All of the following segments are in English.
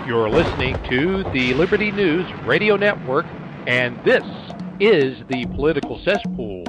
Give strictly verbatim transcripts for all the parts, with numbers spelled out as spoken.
You're listening to the Liberty News Radio Network, and this is the Political Cesspool.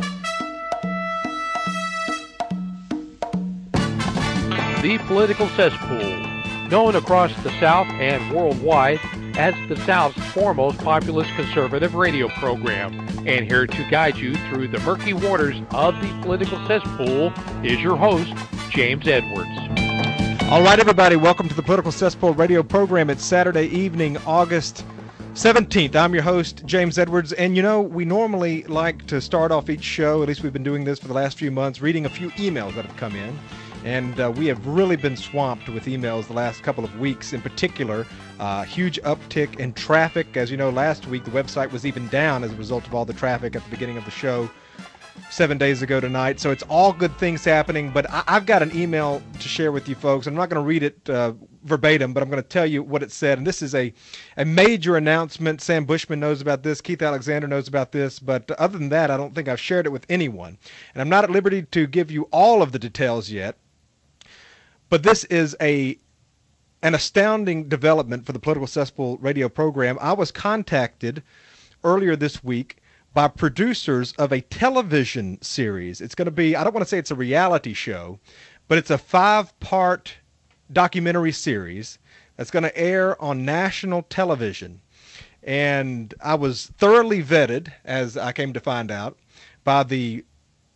The Political Cesspool, known across the South and worldwide as the South's foremost populist conservative radio program. And here to guide you through the murky waters of the Political Cesspool is your host, James Edwards. All right, everybody, welcome to the Political Cesspool radio program. It's Saturday evening, August seventeenth. I'm your host, James Edwards, and you know, we normally like to start off each show, at least we've been doing this for the last few months, reading a few emails that have come in. And uh, we have really been swamped with emails the last couple of weeks. In particular, uh, huge uptick in traffic. As you know, last week the website was even down as a result of all the traffic at the beginning of the show seven days ago tonight. So it's all good things happening. But I- I've got an email to share with you folks. I'm not going to read it uh, verbatim, but I'm going to tell you what it said. And this is a, a major announcement. Sam Bushman knows about this. Keith Alexander knows about this. But other than that, I don't think I've shared it with anyone. And I'm not at liberty to give you all of the details yet. But this is a an astounding development for the Political Cesspool radio program. I was contacted earlier this week by producers of a television series. It's going to be, I don't want to say it's a reality show, but it's a five-part documentary series that's going to air on national television. And I was thoroughly vetted, as I came to find out, by the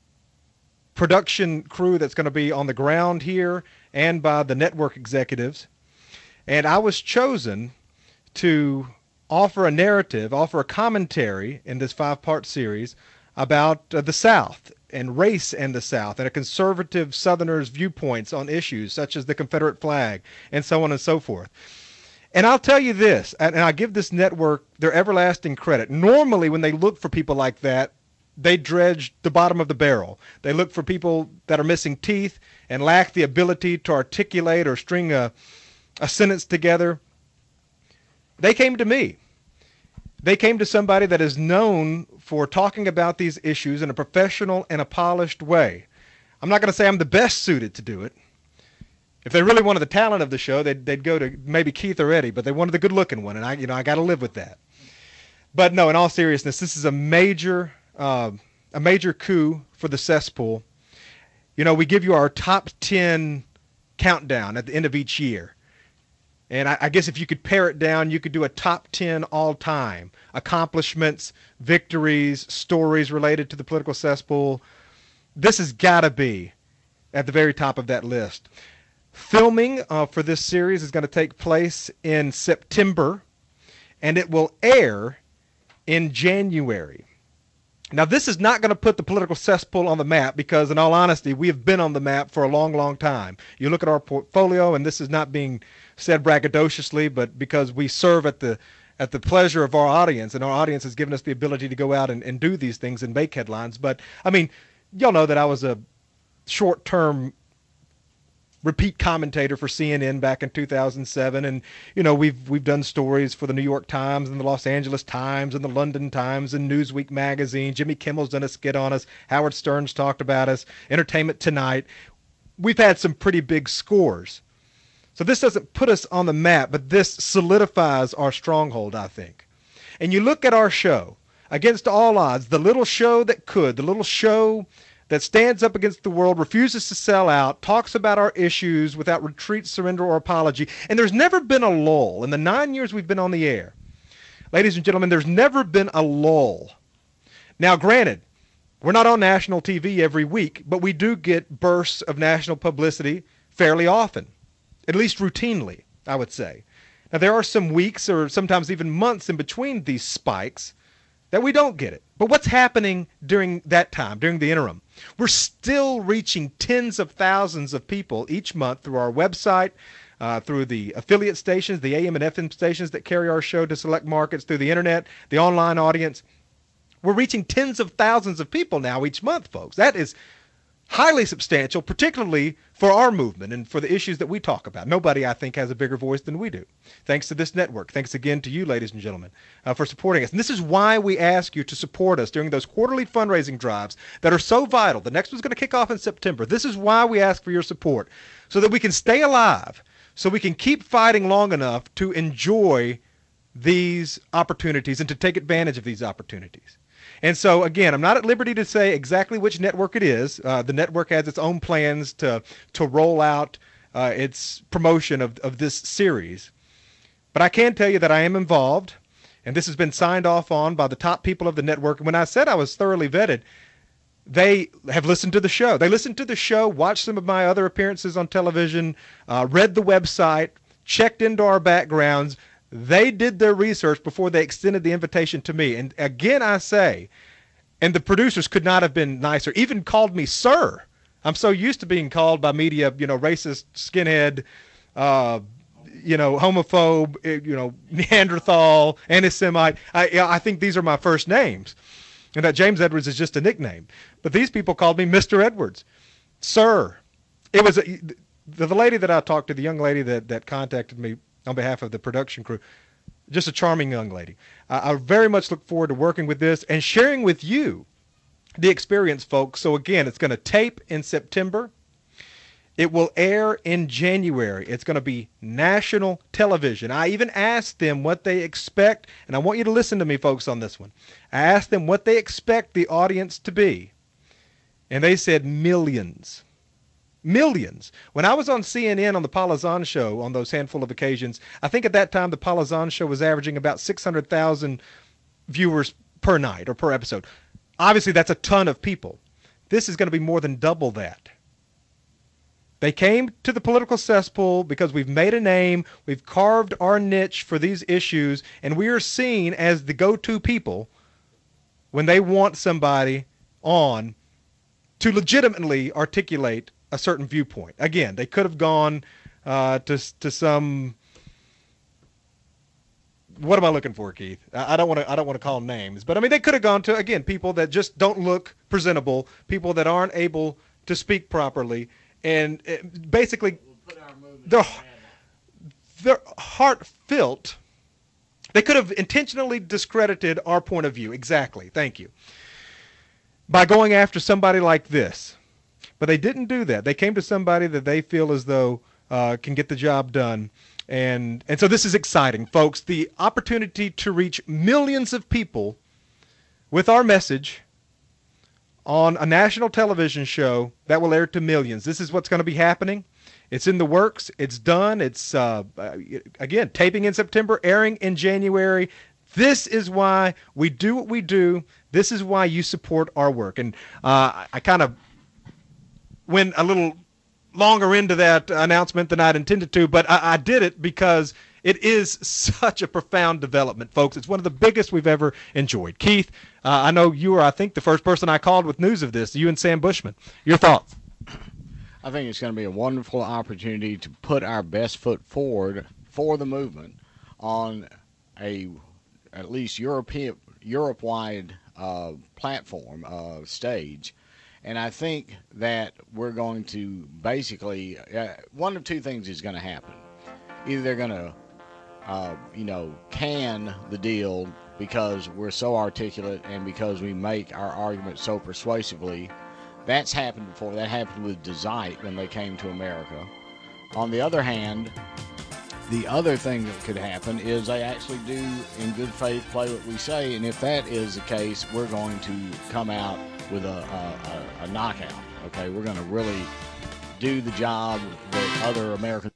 production crew that's going to be on the ground here and by the network executives. And I was chosen to offer a narrative, offer a commentary in this five-part series about uh, the South and race in the South and a conservative Southerner's viewpoints on issues such as the Confederate flag and so on and so forth. And I'll tell you this, and I give this network their everlasting credit. Normally when they look for people like that, they dredge the bottom of the barrel. They look for people that are missing teeth and lack the ability to articulate or string a, a sentence together. They came to me. They came to somebody that is known for talking about these issues in a professional and a polished way. I'm not going to say I'm the best suited to do it. If they really wanted the talent of the show, they'd, they'd go to maybe Keith or Eddie, but they wanted the good-looking one, and I, you know, I got to live with that. But no, in all seriousness, this is a major... Uh, a major coup for the cesspool. You know, we give you our top ten countdown at the end of each year. And I, I guess if you could pare it down, you could do a top ten all-time accomplishments, victories, stories related to the political cesspool. This has got to be at the very top of that list. Filming uh, for this series is going to take place in September, and it will air in January. Now, this is not going to put the political cesspool on the map because, in all honesty, we have been on the map for a long, long time. You look at our portfolio, and this is not being said braggadociously, but because we serve at the at the pleasure of our audience, and our audience has given us the ability to go out and, and do these things and make headlines. But, I mean, y'all know that I was a short-term repeat commentator for C N N back in two thousand seven, and you know we've we've done stories for the New York Times and the Los Angeles Times and the London Times and Newsweek magazine. Jimmy Kimmel's done a skit on us. Howard Stern's talked about us. Entertainment Tonight. We've had some pretty big scores. So this doesn't put us on the map, but this solidifies our stronghold, I think. And you look at our show, against all odds, the little show that could, the little show that stands up against the world, refuses to sell out, talks about our issues without retreat, surrender, or apology. And there's never been a lull. In the nine years we've been on the air, ladies and gentlemen, there's never been a lull. Now, granted, we're not on national T V every week, but we do get bursts of national publicity fairly often, at least routinely, I would say. Now, there are some weeks or sometimes even months in between these spikes that we don't get it. But what's happening during that time, during the interim? We're still reaching tens of thousands of people each month through our website, uh, through the affiliate stations, the A M and F M stations that carry our show to select markets, through the internet, the online audience. We're reaching tens of thousands of people now each month, folks. That is highly substantial, particularly for our movement and for the issues that we talk about. Nobody, I think, has a bigger voice than we do. Thanks to this network. Thanks again to you, ladies and gentlemen, uh, for supporting us. And this is why we ask you to support us during those quarterly fundraising drives that are so vital. The next one's going to kick off in September. This is why we ask for your support, so that we can stay alive, so we can keep fighting long enough to enjoy these opportunities and to take advantage of these opportunities. And so, again, I'm not at liberty to say exactly which network it is. Uh, the network has its own plans to to roll out uh, its promotion of, of this series. But I can tell you that I am involved, and this has been signed off on by the top people of the network. When I said I was thoroughly vetted, they have listened to the show. They listened to the show, watched some of my other appearances on television, uh, read the website, checked into our backgrounds. They did their research before they extended the invitation to me. And again, I say, and the producers could not have been nicer, even called me sir. I'm so used to being called by media, you know, racist, skinhead, uh, you know, homophobe, you know, Neanderthal, anti-Semite. I, I think these are my first names. And that James Edwards is just a nickname. But these people called me Mister Edwards, sir. It was a, the, the lady that I talked to, the young lady that, that contacted me on behalf of the production crew, just a charming young lady. I, I very much look forward to working with this and sharing with you the experience, folks. So again, it's going to tape in September. It will air in January. It's going to be national television. I even asked them what they expect, and I want you to listen to me, folks, on this one. I asked them what they expect the audience to be, and they said millions. Millions. When I was on C N N on the Paula Zahn show on those handful of occasions, I think at that time the Paula Zahn show was averaging about six hundred thousand viewers per night or per episode. Obviously, that's a ton of people. This is going to be more than double that. They came to the political cesspool because we've made a name, we've carved our niche for these issues, and we are seen as the go-to people when they want somebody on to legitimately articulate a certain viewpoint. Again, they could have gone uh, to to some. What am I looking for, Keith? I, I don't want to. I don't want to call names, but I mean they could have gone to again people that just don't look presentable, people that aren't able to speak properly, and it, basically they're they're heartfelt. They could have intentionally discredited our point of view. Exactly. Thank you. By going after somebody like this. But they didn't do that. They came to somebody that they feel as though uh, can get the job done. And and so this is exciting, folks. The opportunity to reach millions of people with our message on a national television show that will air to millions. This is what's going to be happening. It's in the works. It's done. It's, uh, again, taping in September, airing in January. This is why we do what we do. This is why you support our work. And uh, I kind of went a little longer into that announcement than I'd intended to, but I, I did it because it is such a profound development, folks. It's one of the biggest we've ever enjoyed. Keith, uh, I know you were, I think, the first person I called with news of this, you and Sam Bushman. Your thoughts? I think it's going to be a wonderful opportunity to put our best foot forward for the movement on a at least European, Europe-wide uh, platform, uh, stage. And I think that we're going to basically, uh, one of two things is going to happen. Either they're going to, uh, you know, can the deal because we're so articulate and because we make our argument so persuasively. That's happened before. That happened with Dezite when they came to America. On the other hand, the other thing that could happen is they actually do, in good faith, play what we say. And if that is the case, we're going to come out with a, a, a knockout. Okay, we're going to really do the job that other Americans.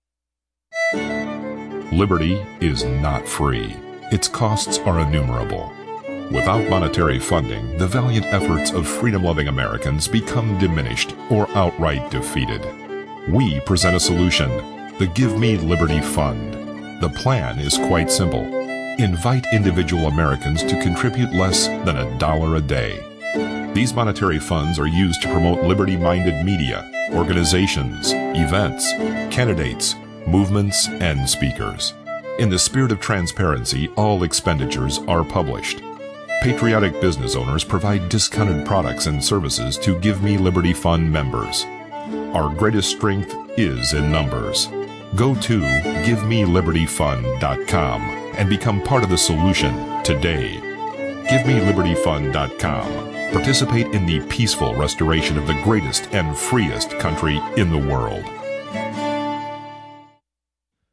Liberty is not free. Its costs are innumerable. Without monetary funding, the valiant efforts of freedom-loving Americans become diminished or outright defeated. We present a solution, the Give Me Liberty Fund. The plan is quite simple. Invite individual Americans to contribute less than a dollar a day. These monetary funds are used to promote liberty-minded media, organizations, events, candidates, movements, and speakers. In the spirit of transparency, all expenditures are published. Patriotic business owners provide discounted products and services to Give Me Liberty Fund members. Our greatest strength is in numbers. Go to give me liberty fund dot com and become part of the solution today. give me liberty fund dot com. Participate in the peaceful restoration of the greatest and freest country in the world.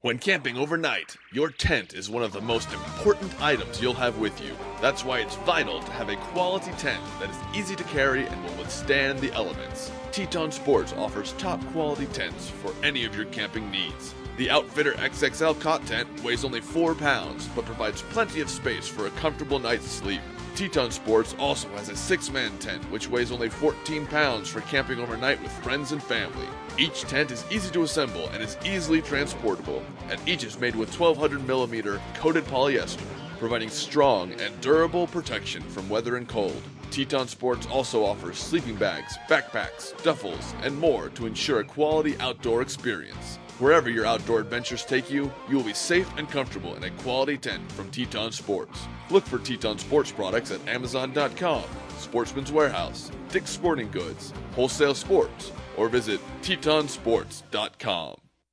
When camping overnight, your tent is one of the most important items you'll have with you. That's why it's vital to have a quality tent that is easy to carry and will withstand the elements. Teton Sports offers top quality tents for any of your camping needs. The Outfitter X X L cot tent weighs only four pounds, but provides plenty of space for a comfortable night's sleep. Teton Sports also has a six-man tent, which weighs only fourteen pounds for camping overnight with friends and family. Each tent is easy to assemble and is easily transportable, and each is made with twelve hundred millimeter coated polyester, providing strong and durable protection from weather and cold. Teton Sports also offers sleeping bags, backpacks, duffels, and more to ensure a quality outdoor experience. Wherever your outdoor adventures take you, you will be safe and comfortable in a quality tent from Teton Sports. Look for Teton Sports products at Amazon dot com, Sportsman's Warehouse, Dick's Sporting Goods, Wholesale Sports, or visit Teton Sports dot com.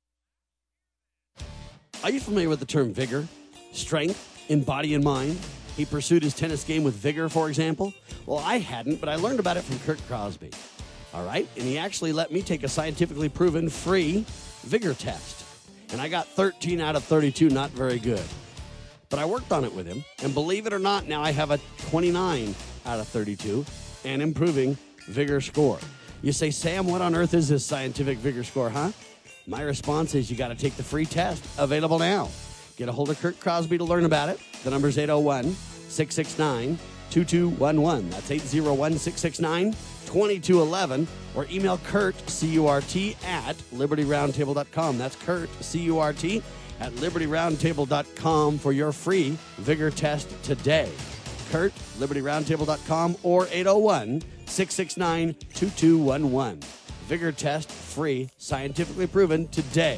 Are you familiar with the term vigor, strength in body and mind? He pursued his tennis game with vigor, for example. Well, I hadn't, but I learned about it from Kurt Crosby. All right? And he actually let me take a scientifically proven free vigor test. And I got thirteen out of thirty-two, not very good. But I worked on it with him, and believe it or not, now I have a twenty-nine out of thirty-two and improving vigor score. You say, Sam, what on earth is this scientific vigor score, huh? My response is you got to take the free test, available now. Get a hold of Kurt Crosby to learn about it. The number's eight oh one, six six nine, two two one one. That's eight oh one, six six nine, two two one one. Or email Kurt, C U R T, at liberty roundtable dot com. That's Kurt, C U R T, at liberty roundtable dot com for your free vigor test today. Kurt, liberty roundtable dot com, or eight oh one, six six nine, two two one one. Vigor test free, scientifically proven today.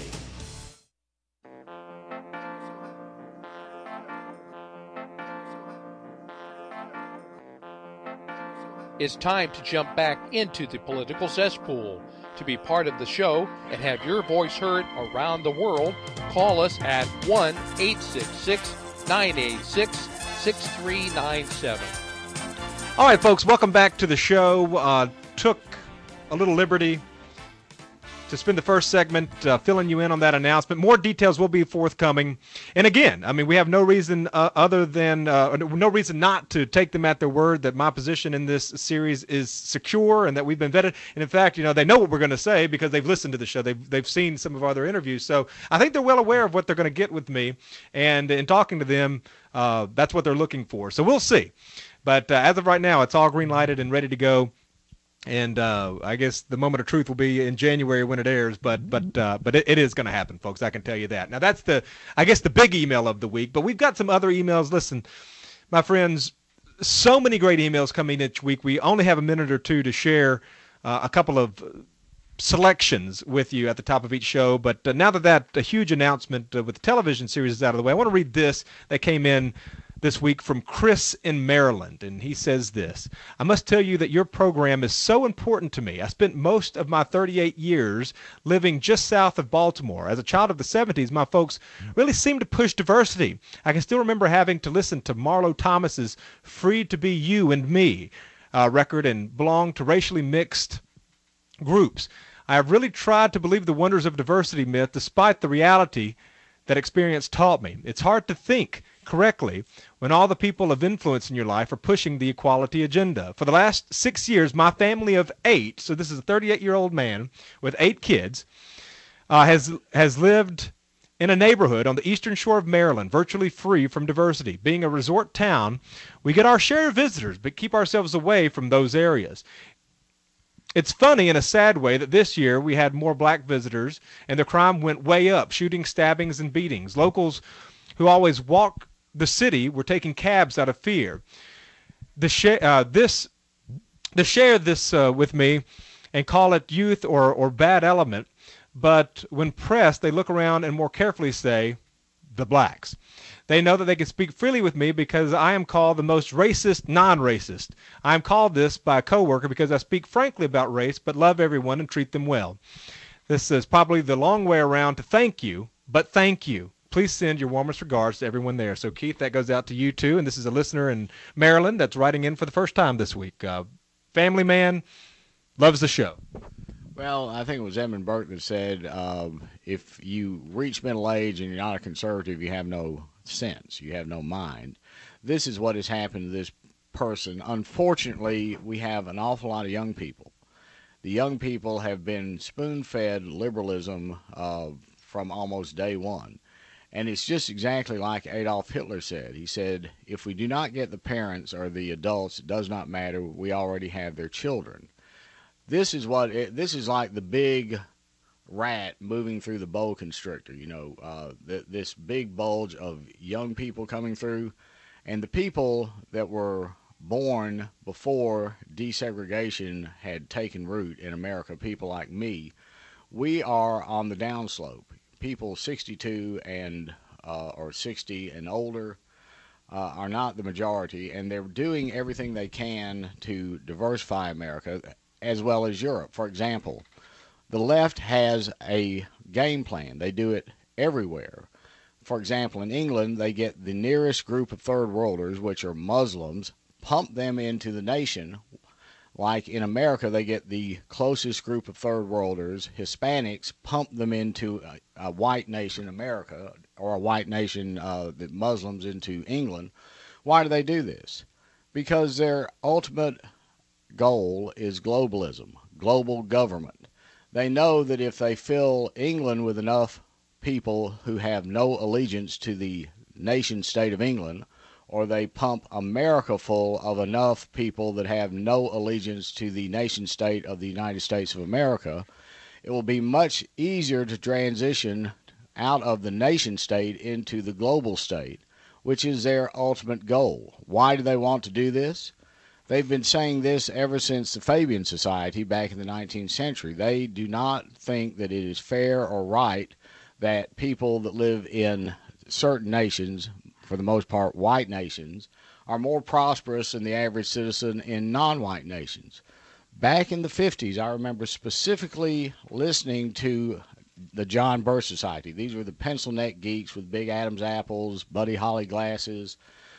It's time to jump back into the political cesspool. To be part of the show and have your voice heard around the world, call us at one eight six six, nine eight six, six three nine seven. All right, folks, welcome back to the show. Uh, took a little liberty to spend the first segment uh, filling you in on that announcement. More details will be forthcoming. And again, I mean, we have no reason uh, other than, uh, no reason not to take them at their word that my position in this series is secure and that we've been vetted. And in fact, you know, they know what we're going to say because they've listened to the show. They've, they've seen some of our other interviews. So I think they're well aware of what they're going to get with me. And in talking to them, uh, that's what they're looking for. So we'll see. But uh, as of right now, it's all green lighted and ready to go. And uh, I guess the moment of truth will be in January when it airs, but but uh, but it, it is going to happen, folks. I can tell you that. Now that's the, I guess, the big email of the week. But we've got some other emails. Listen, my friends, so many great emails coming each week. We only have a minute or two to share uh, a couple of selections with you at the top of each show. But uh, now that that a huge announcement uh, with the television series is out of the way, I want to read this that came in this week from Chris in Maryland, and he says this: I must tell you that your program is so important to me. I spent most of my thirty-eight years living just south of Baltimore. As a child of the seventies, my folks really seemed to push diversity. I can still remember having to listen to Marlo Thomas's Free to Be You and Me uh, record and belong to racially mixed groups. I have really tried to believe the wonders of diversity myth despite the reality that experience taught me. It's hard to think correctly when all the people of influence in your life are pushing the equality agenda. For the last six years, my family of eight, so this is a thirty-eight-year-old man with eight kids, uh, has has lived in a neighborhood on the eastern shore of Maryland, virtually free from diversity. Being a resort town, we get our share of visitors, but keep ourselves away from those areas. It's funny in a sad way that this year we had more black visitors and the crime went way up, shooting, stabbings, and beatings. Locals who always walk the city were taking cabs out of fear. The sh- uh, this, they share this uh, with me and call it youth or, or bad element, but when pressed, they look around and more carefully say, the blacks. They know that they can speak freely with me because I am called the most racist non-racist. I am called this by a coworker because I speak frankly about race but love everyone and treat them well. This is probably the long way around to thank you, but thank you. Please send your warmest regards to everyone there. So, Keith, that goes out to you, too. And this is a listener in Maryland that's writing in for the first time this week. Uh, family man, loves the show. Well, I think it was Edmund Burke that said, um, if you reach middle age and you're not a conservative, you have no sense, you have no mind. This is what has happened to this person. Unfortunately, we have an awful lot of young people. The young people have been spoon-fed liberalism uh, from almost day one. And it's just exactly like Adolf Hitler said. He said, if we do not get the parents or the adults, it does not matter. We already have their children. This is what it, this is like the big rat moving through the boa constrictor. You know, uh, th- this big bulge of young people coming through, and the people that were born before desegregation had taken root in America, people like me, we are on the downslope. People sixty-two and uh, or sixty and older uh, are not the majority, and they're doing everything they can to diversify America, as well as Europe. For example, the left has a game plan. They do it everywhere. For example, in England, they get the nearest group of third worlders, which are Muslims, pump them into the nation. Like in America, they get the closest group of third worlders, Hispanics, pump them into a, a white nation, America, or a white nation, uh, the Muslims, into England. Why do they do this? Because their ultimate goal is globalism, global government. They know that if they fill England with enough people who have no allegiance to the nation state of England, or they pump America full of enough people that have no allegiance to the nation state of the United States of America, it will be much easier to transition out of the nation state into the global state, which is their ultimate goal. Why do they want to do this? They've been saying this ever since the Fabian Society back in the nineteenth century. They do not think that it is fair or right that people that live in certain nations, for the most part white nations, are more prosperous than the average citizen in non-white nations. Back in the fifties, I remember specifically listening to the John Birch Society. These were the pencil neck geeks with big Adam's apples, Buddy Holly glasses,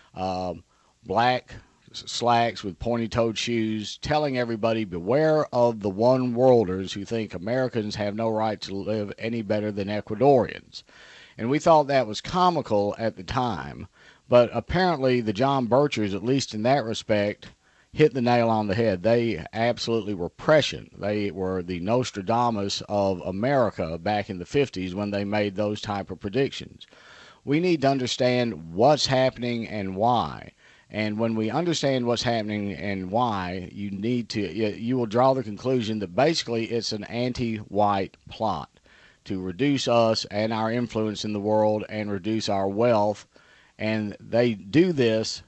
um, black slacks with pointy-toed shoes, telling everybody, beware of the one-worlders who think Americans have no right to live any better than Ecuadorians. And we thought that was comical at the time, but apparently the John Birchers, at least in that respect, hit the nail on the head. They absolutely were prescient. They were the Nostradamus of America back in the fifties when they made those type of predictions. We need to understand what's happening and why. And when we understand what's happening and why, you need to, you will draw the conclusion that basically it's an anti-white plot to reduce us and our influence in the world and reduce our wealth. And they do this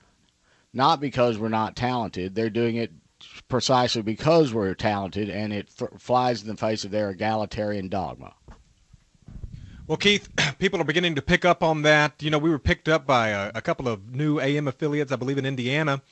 not because we're not talented. They're doing it precisely because we're talented, and it f- flies in the face of their egalitarian dogma. Well, Keith, people are beginning to pick up on that. You know, we were picked up by a, a couple of new A M affiliates, I believe, in Indiana.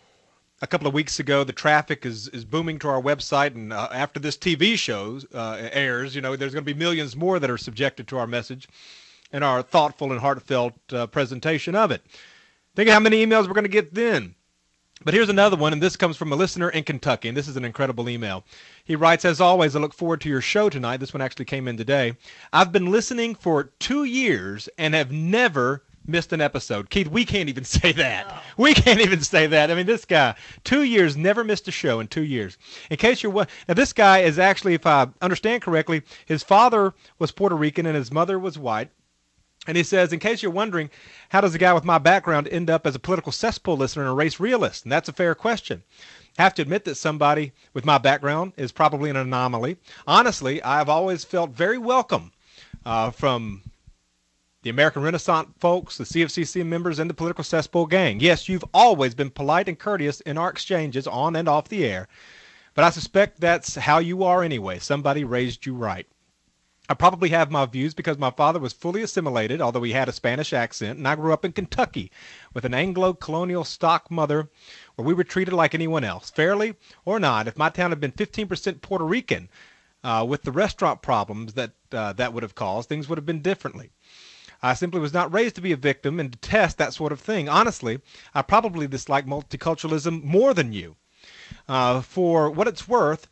A couple of weeks ago, the traffic is, is booming to our website, and uh, after this T V show uh, airs, you know, there's going to be millions more that are subjected to our message and our thoughtful and heartfelt uh, presentation of it. Think of how many emails we're going to get then. But here's another one, and this comes from a listener in Kentucky, and this is an incredible email. He writes, as always, I look forward to your show tonight. This one actually came in today. I've been listening for two years and have never missed an episode. Keith, we can't even say that. No. We can't even say that. I mean, this guy, two years, never missed a show in two years. In case you're, now this guy is actually, if I understand correctly, his father was Puerto Rican and his mother was white. And he says, in case you're wondering, how does a guy with my background end up as a political cesspool listener and a race realist? And that's a fair question. I have to admit that somebody with my background is probably an anomaly. Honestly, I've always felt very welcome uh, from the American Renaissance folks, the C F C C members, and the political cesspool gang. Yes, you've always been polite and courteous in our exchanges on and off the air, but I suspect that's how you are anyway. Somebody raised you right. I probably have my views because my father was fully assimilated, although he had a Spanish accent, and I grew up in Kentucky with an Anglo-colonial stock mother where we were treated like anyone else. Fairly or not, if my town had been fifteen percent Puerto Rican uh, with the restaurant problems that uh, that would have caused, things would have been differently. I simply was not raised to be a victim and detest that sort of thing. Honestly, I probably dislike multiculturalism more than you. Uh, for what it's worth,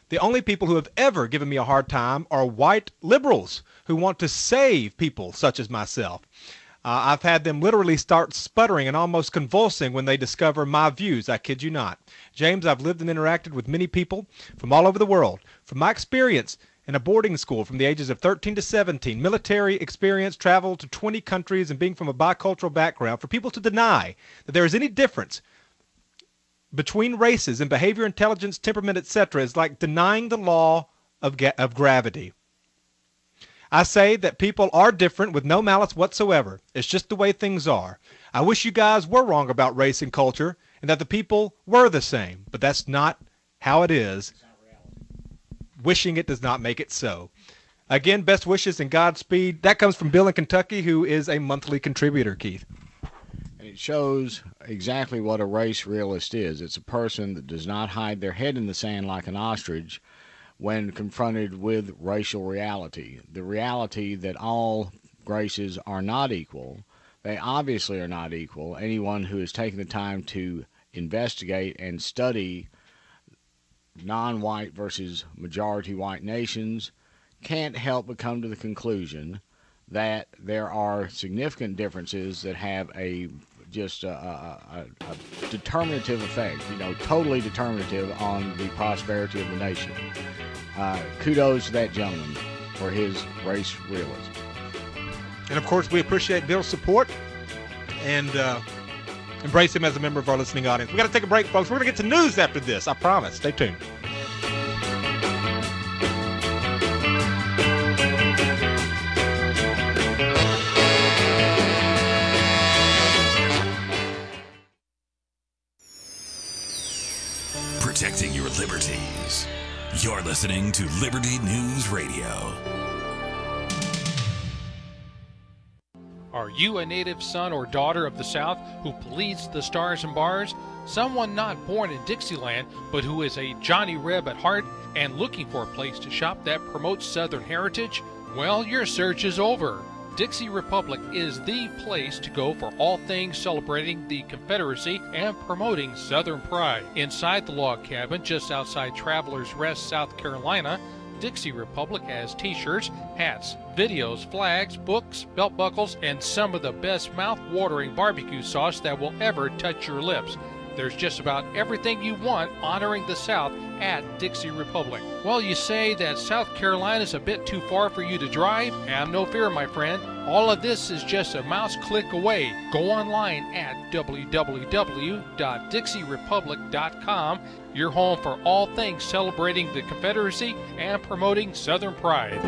The only people who have ever given me a hard time are white liberals who want to save people such as myself. Uh, I've had them literally start sputtering and almost convulsing when they discover my views. I kid you not. James, I've lived and interacted with many people from all over the world. From my experience in a boarding school from the ages of thirteen to seventeen, military experience, travel to twenty countries, and being from a bicultural background, for people to deny that there is any difference between races in behavior, intelligence, temperament, et cetera is like denying the law of, ga- of gravity. I say that people are different with no malice whatsoever. It's just the way things are. I wish you guys were wrong about race and culture and that the people were the same, but that's not how it is. Wishing it does not make it so. Again, best wishes and Godspeed. That comes from Bill in Kentucky, who is a monthly contributor, Keith. And it shows exactly what a race realist is. It's a person that does not hide their head in the sand like an ostrich when confronted with racial reality. The reality that all races are not equal. They obviously are not equal. Anyone who has taken the time to investigate and study non-white versus majority white nations can't help but come to the conclusion that there are significant differences that have a just a, a, a, a determinative effect, you know, totally determinative on the prosperity of the nation. Uh, kudos to that gentleman for his race realism. And, of course, we appreciate Bill's support and uh, embrace him as a member of our listening audience. We've got to take a break, folks. We're going to get to news after this. I promise. Stay tuned. Protecting your liberties. You're listening to Liberty News Radio. Are you a native son or daughter of the South who bleeds the stars and bars? Someone not born in Dixieland, but who is a Johnny Reb at heart and looking for a place to shop that promotes Southern heritage? Well, your search is over. Dixie Republic is the place to go for all things celebrating the Confederacy and promoting Southern pride. Inside the log cabin, just outside Travelers Rest, South Carolina, Dixie Republic has t-shirts, hats, videos, flags, books, belt buckles, and some of the best mouth-watering barbecue sauce that will ever touch your lips. There's just about everything you want honoring the South at Dixie Republic. Well, you say that South Carolina's a bit too far for you to drive? Have no fear, my friend. All of this is just a mouse click away. Go online at w w w dot dixie republic dot com, your home for all things celebrating the Confederacy and promoting Southern pride.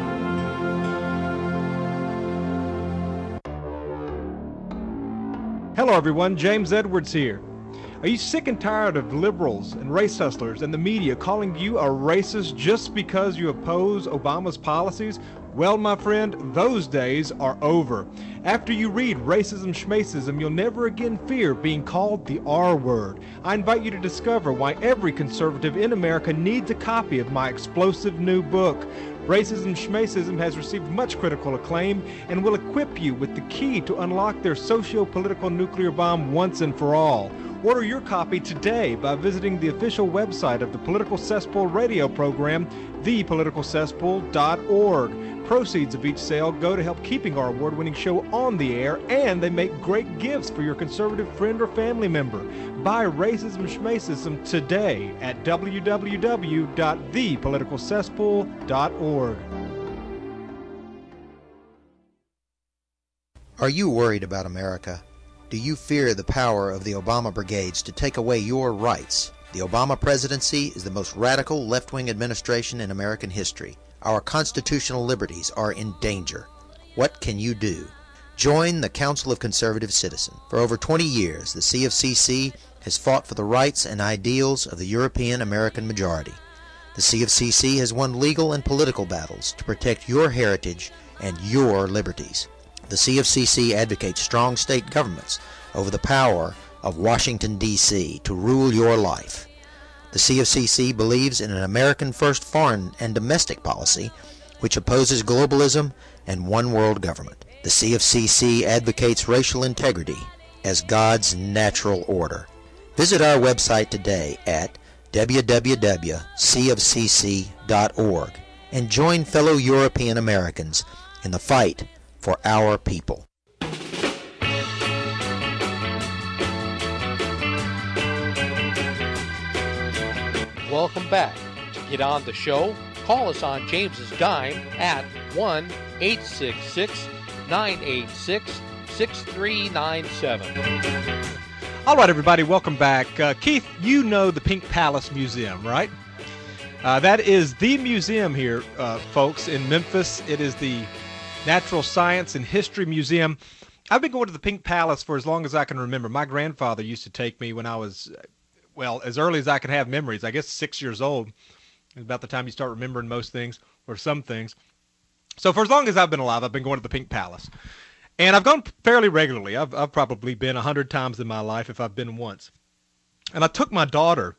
Hello, everyone. James Edwards here. Are you sick and tired of liberals and race hustlers and the media calling you a racist just because you oppose Obama's policies? Well, my friend, those days are over. After you read Racism Schmacism, you'll never again fear being called the R word. I invite you to discover why every conservative in America needs a copy of my explosive new book. Racism Schmacism has received much critical acclaim and will equip you with the key to unlock their socio-political nuclear bomb once and for all. Order your copy today by visiting the official website of the Political Cesspool radio program, the political cesspool dot org. Proceeds of each sale go to help keeping our award-winning show on the air, and they make great gifts for your conservative friend or family member. Buy Racism Schmacism today at w w w dot the political cesspool dot org. Are you worried about America? Do you fear the power of the Obama brigades to take away your rights? The Obama presidency is the most radical left-wing administration in American history. Our constitutional liberties are in danger. What can you do? Join the Council of Conservative Citizens. For over twenty years, the C of C C has fought for the rights and ideals of the European American majority. The C of C C has won legal and political battles to protect your heritage and your liberties. The C of C C advocates strong state governments over the power of Washington, D C to rule your life. The C of C C believes in an American-first foreign and domestic policy which opposes globalism and one-world government. The C of C C advocates racial integrity as God's natural order. Visit our website today at w w w dot c of c c dot org, and join fellow European Americans in the fight for our people. Welcome back. To get on the show, call us on James's dime at one eight six six, nine eight six, six three nine seven. All right, everybody, welcome back. Uh, Keith, you know the Pink Palace Museum, right? Uh, that is the museum here, uh, folks, in Memphis. It is the Natural Science and History Museum. I've been going to the Pink Palace for as long as I can remember. My grandfather used to take me when I was, well, as early as I can have memories. I guess six years old is about the time you start remembering most things, or some things. So for as long as I've been alive, I've been going to the Pink Palace. And I've gone fairly regularly. I've, I've probably been a hundred times in my life if I've been once. And I took my daughter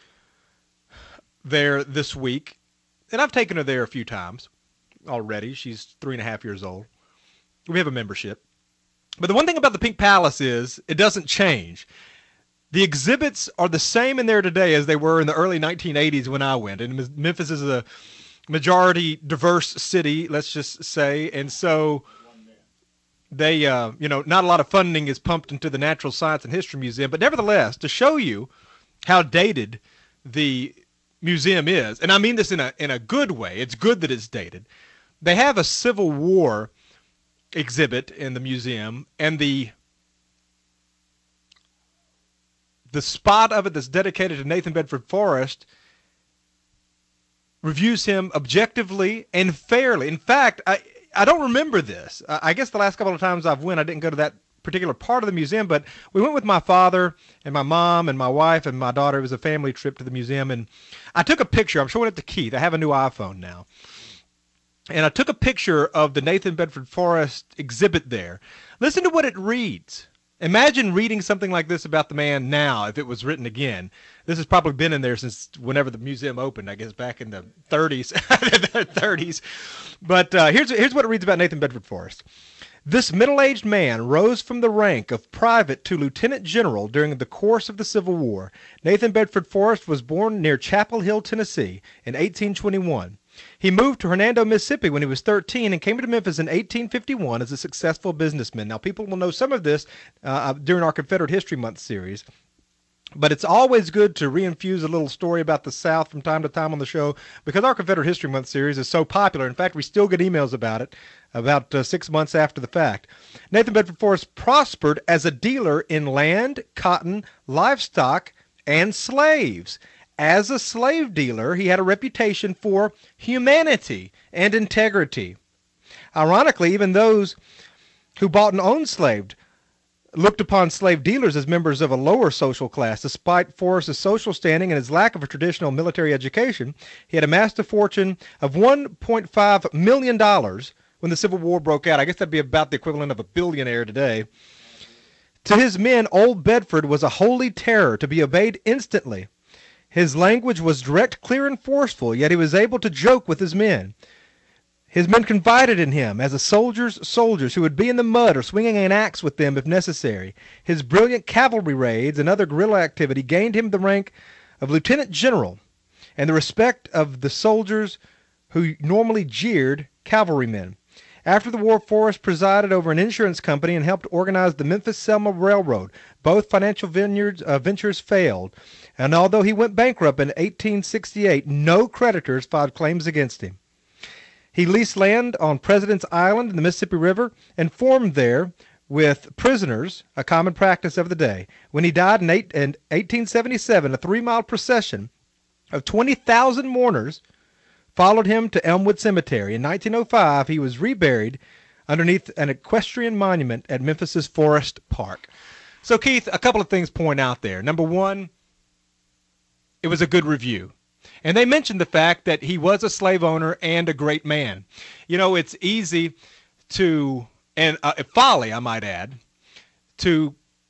there this week, and I've taken her there a few times already. She's three and a half years old. We have a membership. But the one thing about the Pink Palace is it doesn't change. The exhibits are the same in there today as they were in the early nineteen eighties when I went. And Memphis is a majority diverse city, let's just say. And so they, uh, you know, not a lot of funding is pumped into the Natural Science and History Museum. But nevertheless, to show you how dated the museum is, and I mean this in a in a good way, it's good that it's dated. They have a Civil War exhibit in the museum, and the the spot of it that's dedicated to Nathan Bedford Forrest reviews him objectively and fairly. In fact, I I don't remember this. I guess the last couple of times I've went, I didn't go to that particular part of the museum, but we went with my father and my mom and my wife and my daughter. It was a family trip to the museum, and I took a picture. I'm showing it to Keith. I have a new iPhone now. And I took a picture of the Nathan Bedford Forrest exhibit there. Listen to what it reads. Imagine reading something like this about the man now if it was written again. This has probably been in there since whenever the museum opened, I guess back in the thirties. thirties. But uh, here's, here's what it reads about Nathan Bedford Forrest. This middle-aged man rose from the rank of private to lieutenant general during the course of the Civil War. Nathan Bedford Forrest was born near Chapel Hill, Tennessee in eighteen twenty-one. He moved to Hernando, Mississippi when he was thirteen and came to Memphis in eighteen fifty-one as a successful businessman. Now, people will know some of this uh, during our Confederate History Month series, but it's always good to reinfuse a little story about the South from time to time on the show because our Confederate History Month series is so popular. In fact, we still get emails about it about uh, six months after the fact. Nathan Bedford Forrest prospered as a dealer in land, cotton, livestock, and slaves. As a slave dealer, he had a reputation for humanity and integrity. Ironically, even those who bought and owned slaves looked upon slave dealers as members of a lower social class. Despite Forrest's social standing and his lack of a traditional military education, he had amassed a fortune of one point five million dollars when the Civil War broke out. I guess that'd be about the equivalent of a billionaire today. To his men, Old Bedford was a holy terror to be obeyed instantly. His language was direct, clear, and forceful, yet he was able to joke with his men. His men confided in him as a soldier's soldiers who would be in the mud or swinging an axe with them if necessary. His brilliant cavalry raids and other guerrilla activity gained him the rank of lieutenant general and the respect of the soldiers who normally jeered cavalrymen. After the war, Forrest presided over an insurance company and helped organize the Memphis-Selma Railroad. Both financial vineyards, uh, ventures failed, and although he went bankrupt in eighteen sixty-eight, no creditors filed claims against him. He leased land on President's Island in the Mississippi River and formed there with prisoners, a common practice of the day. When he died in, eight, in eighteen seventy-seven, a three-mile procession of twenty thousand mourners followed him to Elmwood Cemetery. In nineteen oh five, he was reburied underneath an equestrian monument at Memphis's Forest Park. So, Keith, a couple of things point out there. Number one, it was a good review. And they mentioned the fact that he was a slave owner and a great man. You know, it's easy to, and uh, folly, I might add, to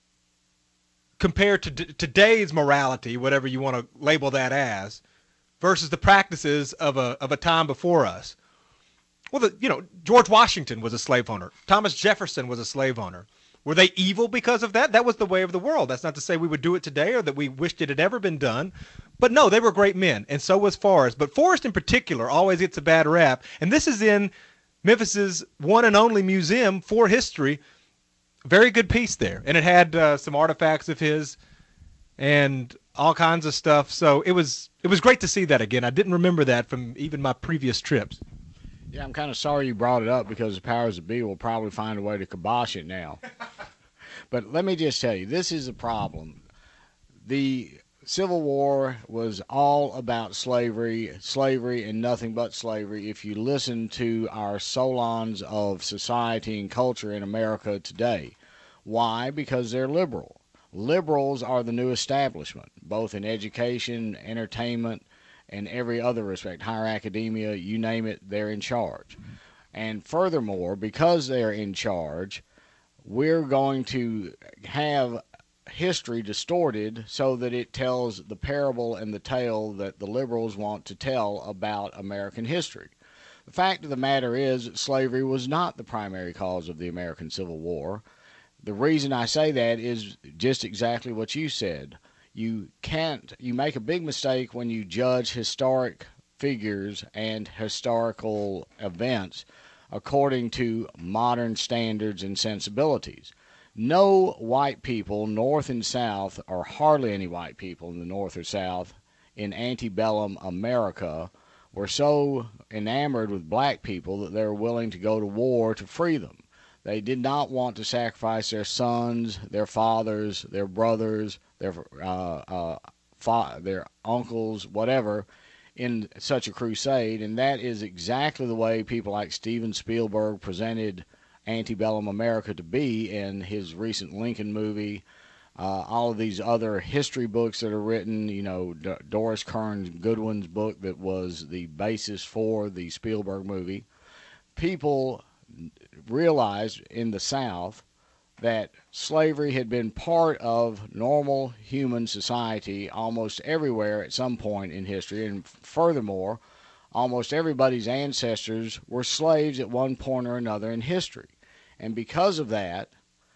compare to d- today's morality, whatever you want to label that as, versus the practices of a of a time before us. Well, the, you know, George Washington was a slave owner. Thomas Jefferson was a slave owner. Were they evil because of that? That was the way of the world. That's not to say we would do it today or that we wished it had ever been done. But no, they were great men, and so was Forrest. But Forrest in particular always gets a bad rap, and this is in Memphis's one and only museum for history. Very good piece there, and it had uh, some artifacts of his and all kinds of stuff. So it was it was great to see that again. I didn't remember that from even my previous trips. Yeah, I'm kind of sorry you brought it up because the powers that be will probably find a way to kibosh it now. But let me just tell you, this is a problem. The Civil War was all about slavery, slavery and nothing but slavery. If you listen to our solons of society and culture in America today, why? Because they're liberal. Liberals are the new establishment, both in education, entertainment, and every other respect, higher academia, you name it, they're in charge. And furthermore, because they're in charge, we're going to have history distorted so that it tells the parable and the tale that the liberals want to tell about American history. The fact of the matter is that slavery was not the primary cause of the American Civil War. The reason I say that is just exactly what you said. You can't, you make a big mistake when you judge historic figures and historical events according to modern standards and sensibilities. No white people, North and South, or hardly any white people in the North or South, in antebellum America, were so enamored with black people that they were willing to go to war to free them. They did not want to sacrifice their sons, their fathers, their brothers, their uh, uh, fa- their uncles, whatever, in such a crusade. And that is exactly the way people like Steven Spielberg presented antebellum America to be in his recent Lincoln movie, uh, all of these other history books that are written, you know, D- Doris Kearns Goodwin's book that was the basis for the Spielberg movie. People realized in the South that slavery had been part of normal human society almost everywhere at some point in history, and furthermore, almost everybody's ancestors were slaves at one point or another in history. And because of that,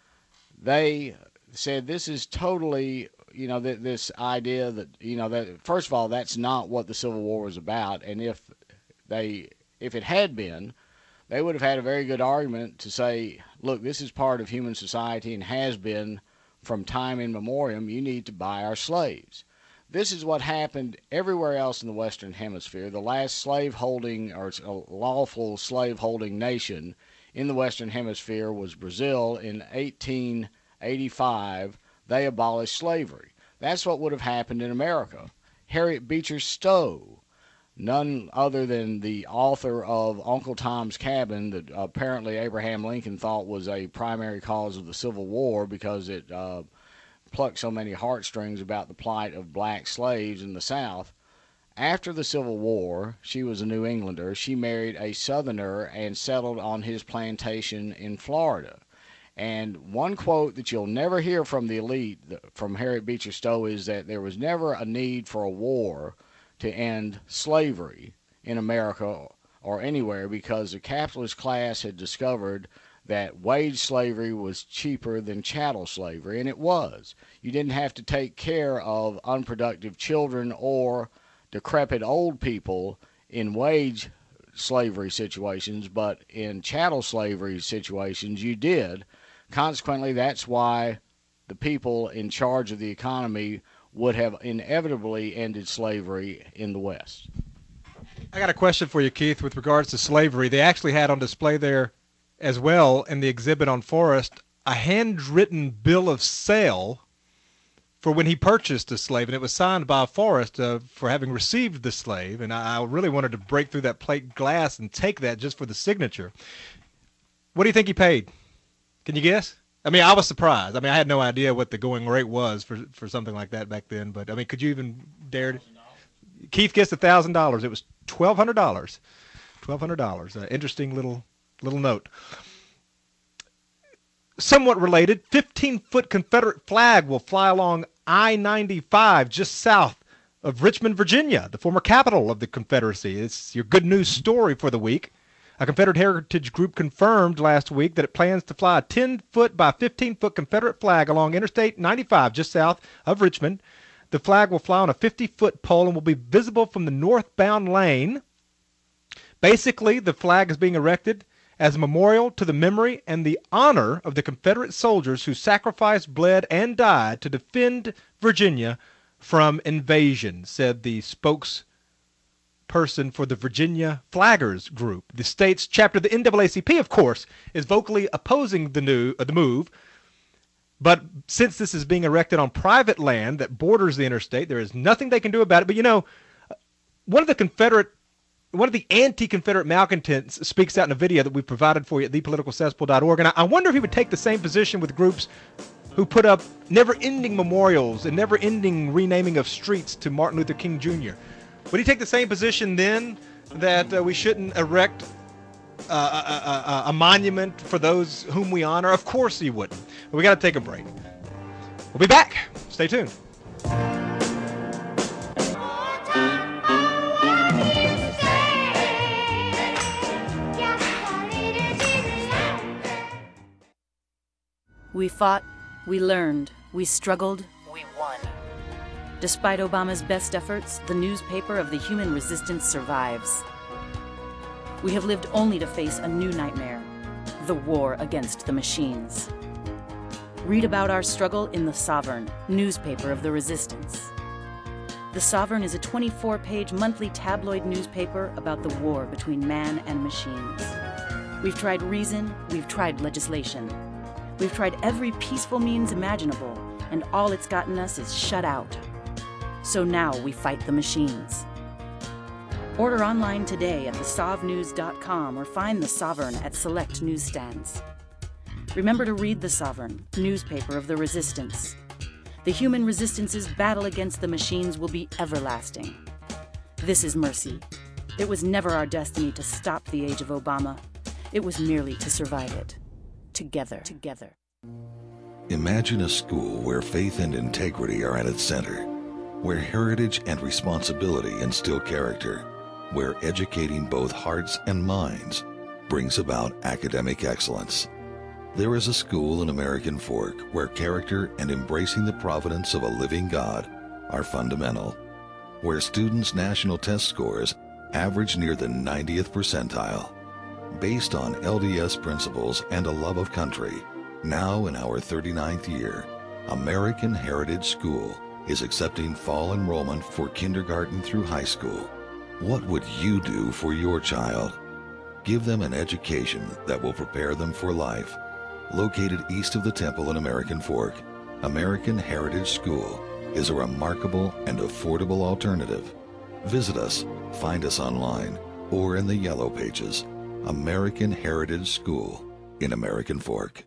they said this is totally, you know, th- this idea that, you know, that first of all, that's not what the Civil War was about. And if they, if it had been, they would have had a very good argument to say, look, this is part of human society and has been from time immemorial. You need to buy our slaves. This is what happened everywhere else in the Western Hemisphere. The last slaveholding or lawful slaveholding nation in the Western Hemisphere was Brazil. In eighteen eighty-five. They abolished slavery. That's what would have happened in America. Harriet Beecher Stowe, none other than the author of Uncle Tom's Cabin, that apparently Abraham Lincoln thought was a primary cause of the Civil War because it uh, plucked so many heartstrings about the plight of black slaves in the South. After the Civil War, she was a New Englander. She married a Southerner and settled on his plantation in Florida. And one quote that you'll never hear from the elite, from Harriet Beecher Stowe, is that there was never a need for a war to end slavery in America or anywhere because the capitalist class had discovered that wage slavery was cheaper than chattel slavery, and it was. You didn't have to take care of unproductive children or decrepit old people in wage slavery situations, but in chattel slavery situations you did. Consequently, that's why the people in charge of the economy would have inevitably ended slavery in the West. I got a question for you, Keith, with regards to slavery. They actually had on display there as well in the exhibit on Forrest a handwritten bill of sale for when he purchased a slave, and it was signed by Forrest uh, for having received the slave, and I really wanted to break through that plate glass and take that just for the signature. What do you think he paid? Can you guess? I mean, I was surprised. I mean, I had no idea what the going rate was for for something like that back then, but, I mean, could you even dare to? Keith guessed one thousand dollars. It was twelve hundred dollars. twelve hundred dollars. Uh, interesting little little note. Somewhat related, fifteen-foot Confederate flag will fly along I ninety-five just south of Richmond, Virginia, the former capital of the Confederacy. It's your good news story for the week. A Confederate Heritage Group confirmed last week that it plans to fly a ten-foot by fifteen-foot Confederate flag along Interstate ninety-five just south of Richmond. The flag will fly on a fifty-foot pole and will be visible from the northbound lane. Basically, the flag is being erected as a memorial to the memory and the honor of the Confederate soldiers who sacrificed, bled, and died to defend Virginia from invasion, said the spokesperson for the Virginia Flaggers Group. The state's chapter of the N double A C P, of course, is vocally opposing the, new, uh, the move. But since this is being erected on private land that borders the interstate, there is nothing they can do about it. But, you know, one of the Confederate, one of the anti-Confederate malcontents speaks out in a video that we provided for you at the political cesspool dot org. And I, I wonder if he would take the same position with groups who put up never-ending memorials and never-ending renaming of streets to Martin Luther King Junior Would he take the same position then that uh, we shouldn't erect uh, a, a, a monument for those whom we honor? Of course he wouldn't. But we got to take a break. We'll be back. Stay tuned. We fought, we learned, we struggled, we won. Despite Obama's best efforts, the newspaper of the human resistance survives. We have lived only to face a new nightmare, the war against the machines. Read about our struggle in The Sovereign, newspaper of the resistance. The Sovereign is a twenty-four page monthly tabloid newspaper about the war between man and machines. We've tried reason, we've tried legislation. We've tried every peaceful means imaginable, and all it's gotten us is shut out. So now we fight the machines. Order online today at the sov news dot com or find The Sovereign at select newsstands. Remember to read The Sovereign, newspaper of the resistance. The human resistance's battle against the machines will be everlasting. This is mercy. It was never our destiny to stop the age of Obama. It was merely to survive it. Together. Together. Imagine a school where faith and integrity are at its center, where heritage and responsibility instill character, where educating both hearts and minds brings about academic excellence. There is a school in American Fork where character and embracing the providence of a living God are fundamental, where students' national test scores average near the ninetieth percentile. Based on L D S principles and a love of country, now in our thirty-ninth year, American Heritage School is accepting fall enrollment for kindergarten through high school. What would you do for your child? Give them an education that will prepare them for life. Located east of the temple in American Fork, American Heritage School is a remarkable and affordable alternative. Visit us, find us online, or in the yellow pages. American Heritage School in American Fork.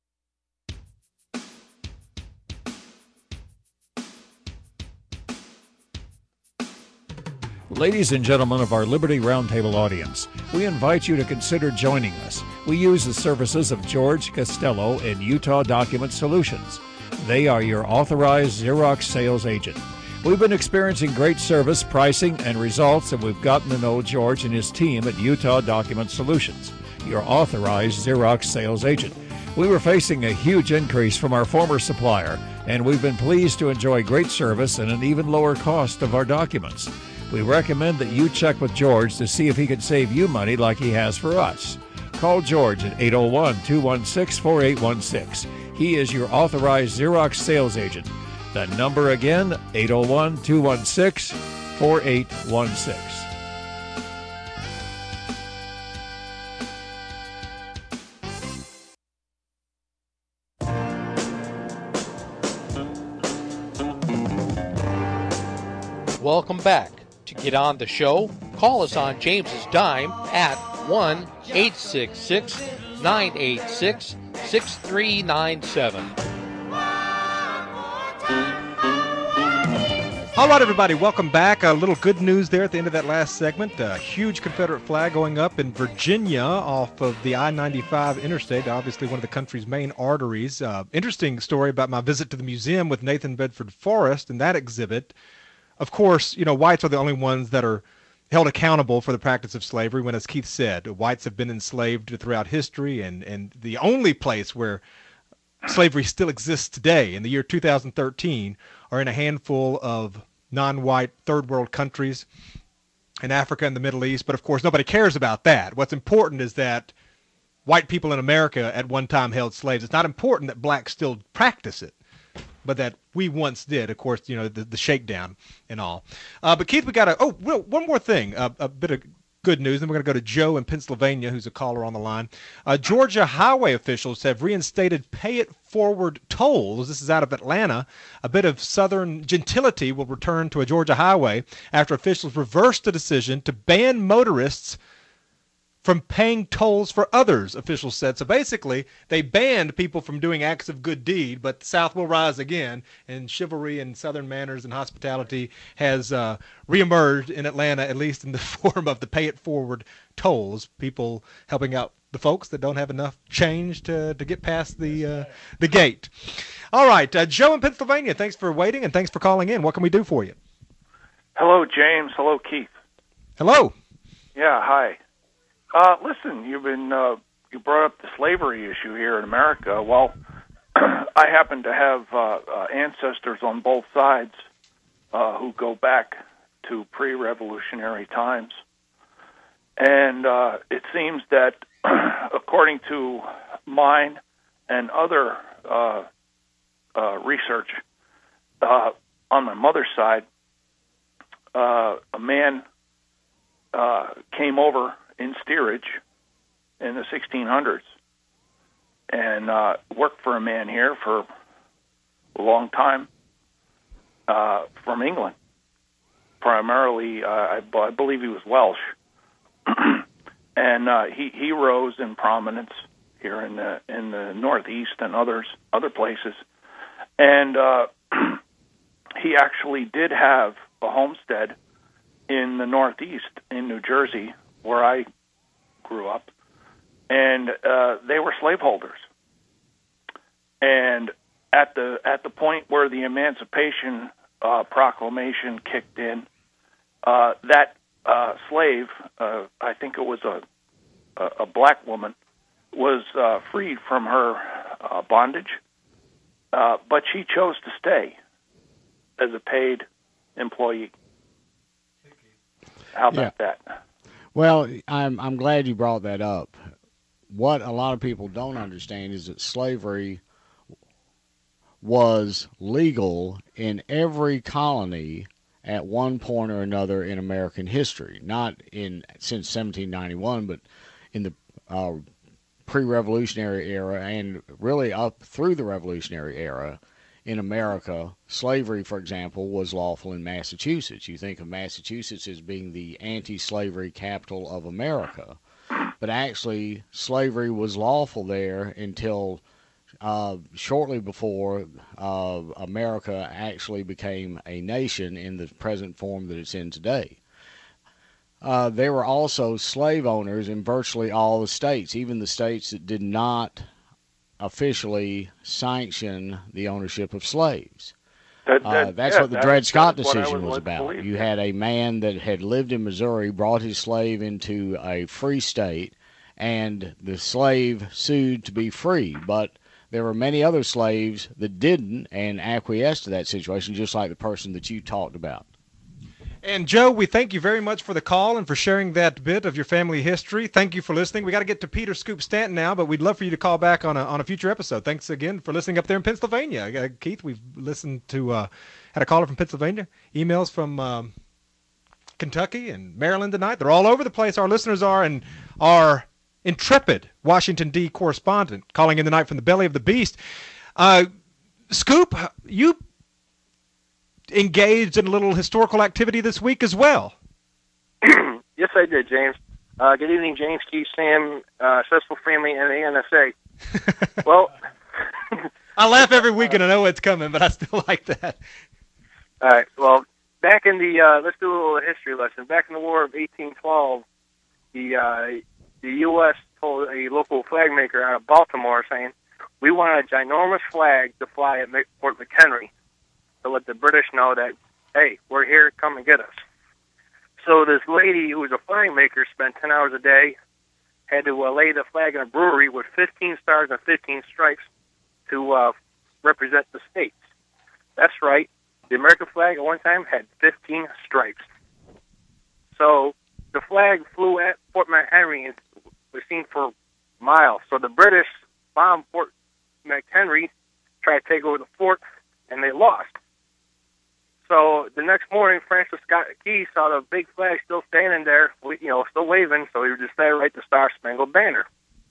Ladies and gentlemen of our Liberty Roundtable audience, we invite you to consider joining us. We use the services of George Costello and Utah Document Solutions. They are your authorized Xerox sales agent. We've been experiencing great service, pricing, and results, and we've gotten to know George and his team at Utah Document Solutions, your authorized Xerox sales agent. We were facing a huge increase from our former supplier, and we've been pleased to enjoy great service and an even lower cost of our documents. We recommend that you check with George to see if he can save you money like he has for us. Call George at eight oh one, two one six, four eight one six. He is your authorized Xerox sales agent. That number again, eight oh one, two one six, four eight one six. Welcome back. To get on the show, call us on James's dime at one eight six six, nine eight six, six three nine seven. All right, everybody, welcome back. A little good news there at the end of that last segment. A huge Confederate flag going up in Virginia off of the I ninety-five interstate, obviously one of the country's main arteries. Uh, interesting story about my visit to the museum with Nathan Bedford Forrest and that exhibit. Of course, you know, whites are the only ones that are held accountable for the practice of slavery when, as Keith said, whites have been enslaved throughout history, and, and the only place where slavery still exists today in the year two thousand thirteen are in a handful of non-white third world countries in Africa and the Middle East. But, of course, nobody cares about that. What's important is that white people in America at one time held slaves. It's not important that blacks still practice it, but that we once did. Of course, you know, the, the shakedown and all. Uh, but, Keith, we got to – oh, well, one more thing, uh, a bit of good news. Then we're going to go to Joe in Pennsylvania, who's a caller on the line. Uh, Georgia highway officials have reinstated pay-it-forward tolls. This is out of Atlanta. A bit of southern gentility will return to a Georgia highway after officials reversed the decision to ban motorists from paying tolls for others, officials said. So basically, they banned people from doing acts of good deed, but the South will rise again, and chivalry and Southern manners and hospitality has uh, reemerged in Atlanta, at least in the form of the pay-it-forward tolls, people helping out the folks that don't have enough change to, to get past the uh, the gate. All right, uh, Joe in Pennsylvania, thanks for waiting, and thanks for calling in. What can we do for you? Hello, James. Hello, Keith. Hello. Yeah, hi. Uh, listen, you've been uh, you brought up the slavery issue here in America. Well, I happen to have uh, uh, ancestors on both sides uh, who go back to pre-revolutionary times, and uh, it seems that, according to mine and other uh, uh, research, uh, on my mother's side, uh, a man uh, came over in steerage in the sixteen hundreds and uh, worked for a man here for a long time uh, from England. Primarily, uh, I, I believe he was Welsh. and uh, he, he rose in prominence here in the in the Northeast and others other places. And uh, he actually did have a homestead in the Northeast in New Jersey, where I grew up, and uh, they were slaveholders. And at the at the point where the Emancipation uh, Proclamation kicked in, uh, that uh, slave, uh, I think it was a a, a black woman, was uh, freed from her uh, bondage, uh, but she chose to stay as a paid employee. How about Yeah. that? Well, I'm I'm glad you brought that up. What a lot of people don't understand is that slavery was legal in every colony at one point or another in American history. Not in since seventeen ninety-one, but in the uh, pre-revolutionary era and really up through the Revolutionary era. In America, slavery, for example, was lawful in Massachusetts. You think of Massachusetts as being the anti-slavery capital of America, but actually slavery was lawful there until uh, shortly before uh, America actually became a nation in the present form that it's in today. Uh, there were also slave owners in virtually all the states, even the states that did not officially sanction the ownership of slaves. That, uh, that, that's yeah, what the that- Dred Scott that's what I decision would was like to about. believe. You had a man that had lived in Missouri, brought his slave into a free state, and the slave sued to be free. But there were many other slaves that didn't and acquiesced to that situation, just like the person that you talked about. And, Joe, we thank you very much for the call and for sharing that bit of your family history. Thank you for listening. We got to get to Peter Scoop Stanton now, but we'd love for you to call back on a on a future episode. Thanks again for listening up there in Pennsylvania. Uh, Keith, we've listened to, uh, had a caller from Pennsylvania, emails from um, Kentucky and Maryland tonight. They're all over the place. Our listeners are, and our intrepid Washington, D C correspondent calling in tonight from the belly of the beast. Uh, Scoop, you engaged in a little historical activity this week as well. Yes, I did, James. Uh, good evening, James, Keith, Sam, uh, Successful Family, and the N S A. Well, I laugh every week and I know it's coming, but I still like that. all right. Well, back in the uh, let's do a little history lesson. Back in the War of eighteen twelve, the uh, the U S told a local flag maker out of Baltimore saying, "We want a ginormous flag to fly at Fort McHenry to let the British know that, hey, we're here, come and get us." So this lady who was a flag maker spent ten hours a day, had to uh, lay the flag in a brewery with fifteen stars and fifteen stripes to uh, represent the states. That's right. The American flag at one time had fifteen stripes. So the flag flew at Fort McHenry and was seen for miles. So the British bombed Fort McHenry, tried to take over the fort, and they lost. So the next morning, Francis Scott Key saw the big flag still standing there, you know, still waving, so he decided to write the Star-Spangled Banner.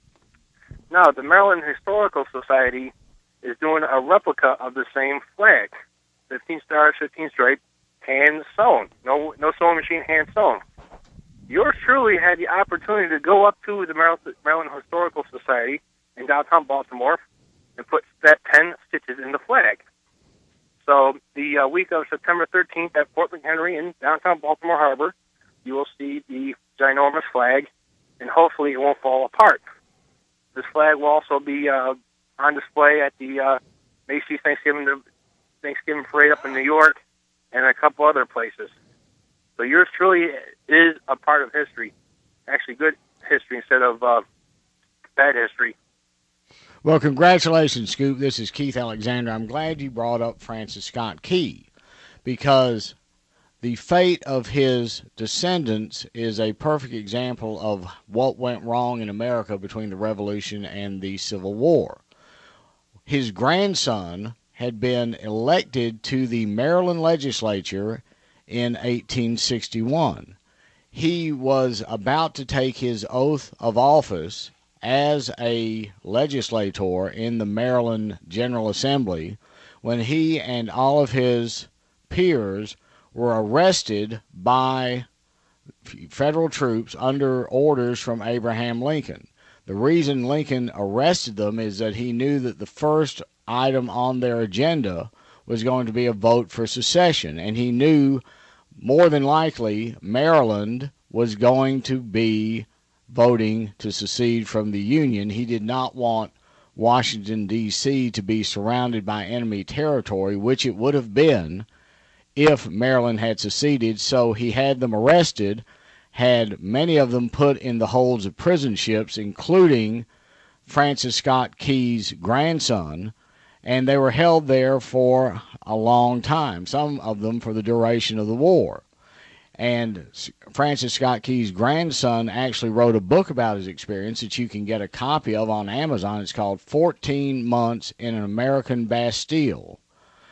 Now, the Maryland Historical Society is doing a replica of the same flag, fifteen stars, fifteen stripes, hand sewn. No, no sewing machine, hand sewn. Yours truly had the opportunity to go up to the Maryland Historical Society in downtown Baltimore and put that ten stitches in the flag. So the uh, week of September thirteenth at Fort McHenry in downtown Baltimore Harbor, you will see the ginormous flag, and hopefully it won't fall apart. This flag will also be uh, on display at the uh, Macy's Thanksgiving Thanksgiving Parade up in New York and a couple other places. So yours truly is a part of history, actually good history instead of uh, bad history. Well, congratulations, Scoop. This is Keith Alexander. I'm glad you brought up Francis Scott Key, because the fate of his descendants is a perfect example of what went wrong in America between the Revolution and the Civil War. His grandson had been elected to the Maryland legislature in eighteen sixty-one. He was about to take his oath of office as a legislator in the Maryland General Assembly when he and all of his peers were arrested by federal troops under orders from Abraham Lincoln. The reason Lincoln arrested them is that he knew that the first item on their agenda was going to be a vote for secession, and he knew more than likely Maryland was going to be voting to secede from the Union. He did not want Washington, D C to be surrounded by enemy territory, which it would have been if Maryland had seceded, so he had them arrested, had many of them put in the holds of prison ships, including Francis Scott Key's grandson, and they were held there for a long time, some of them for the duration of the war. And Francis Scott Key's grandson actually wrote a book about his experience that you can get a copy of on Amazon. It's called fourteen months in an American Bastille.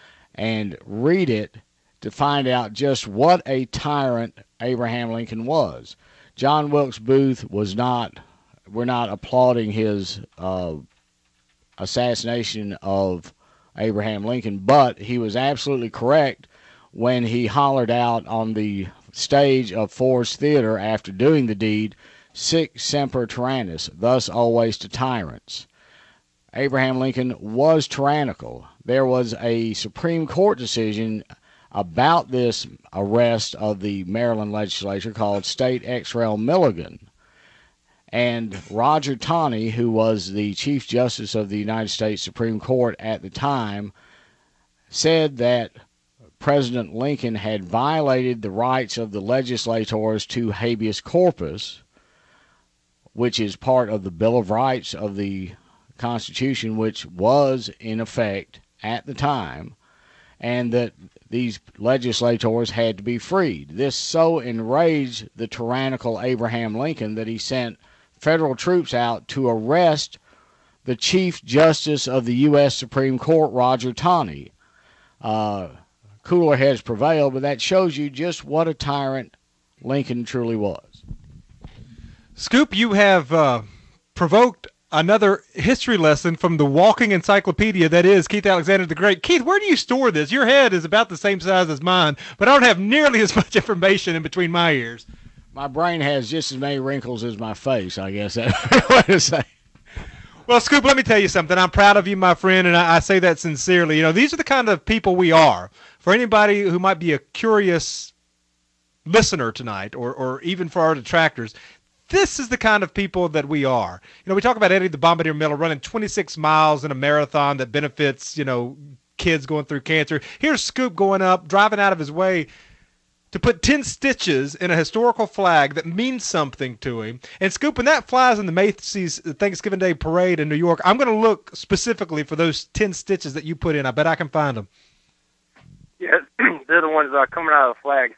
And read it to find out just what a tyrant Abraham Lincoln was. John Wilkes Booth was not, we're not applauding his uh, assassination of Abraham Lincoln, but he was absolutely correct when he hollered out on the stage of Ford's Theater after doing the deed, "Sic semper tyrannis," thus always to tyrants. Abraham Lincoln was tyrannical. There was a Supreme Court decision about this arrest of the Maryland legislature called State ex rel Milligan. And Roger Taney, who was the Chief Justice of the United States Supreme Court at the time, said that President Lincoln had violated the rights of the legislators to habeas corpus, which is part of the Bill of Rights of the Constitution, which was in effect at the time, and that these legislators had to be freed. This so enraged the tyrannical Abraham Lincoln that he sent federal troops out to arrest the Chief Justice of the U S Supreme Court, Roger Taney. Uh, cooler heads prevailed, but that shows you just what a tyrant Lincoln truly was. Scoop, you have uh, provoked another history lesson from the walking encyclopedia that is Keith Alexander the Great. Keith, where do you store this? Your head is about the same size as mine, but I don't have nearly as much information in between my ears. My brain has just as many wrinkles as my face, I guess that's what to say. Well, Scoop, let me tell you something. I'm proud of you, my friend, and I, I say that sincerely. You know, these are the kind of people we are. For anybody who might be a curious listener tonight, or, or even for our detractors, this is the kind of people that we are. You know, we talk about Eddie the Bombardier Miller running twenty-six miles in a marathon that benefits, you know, kids going through cancer. Here's Scoop going up, driving out of his way to put ten stitches in a historical flag that means something to him. And Scoop, when that flies in the Macy's Thanksgiving Day Parade in New York, I'm going to look specifically for those ten stitches that you put in. I bet I can find them. Yeah, they're the ones that are coming out of the flag.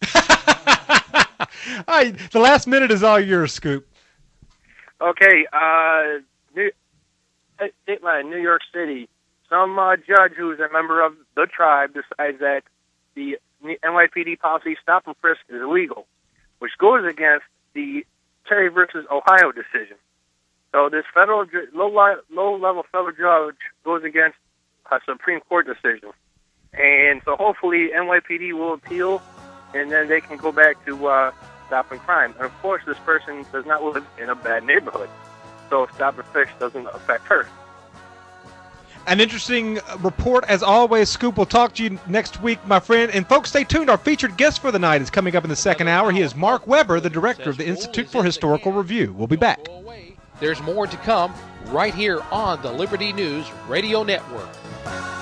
All right, the last minute is all yours, Scoop. Okay, uh, New, Dateline, New York City. Some uh, judge who's a member of the tribe decides that the N Y P D policy stop and frisk is illegal, which goes against the Terry versus Ohio decision. So this federal low low level federal judge goes against a Supreme Court decision, and so hopefully N Y P D will appeal, and then they can go back to uh, stopping crime. And of course, this person does not live in a bad neighborhood, so stop and frisk doesn't affect her. An interesting report, as always. Scoop, we'll talk to you next week, my friend. And folks, stay tuned. Our featured guest for the night is coming up in the second hour. He is Mark Weber, the director of the Institute for Historical Review. We'll be back. There's more to come right here on the Liberty News Radio Network.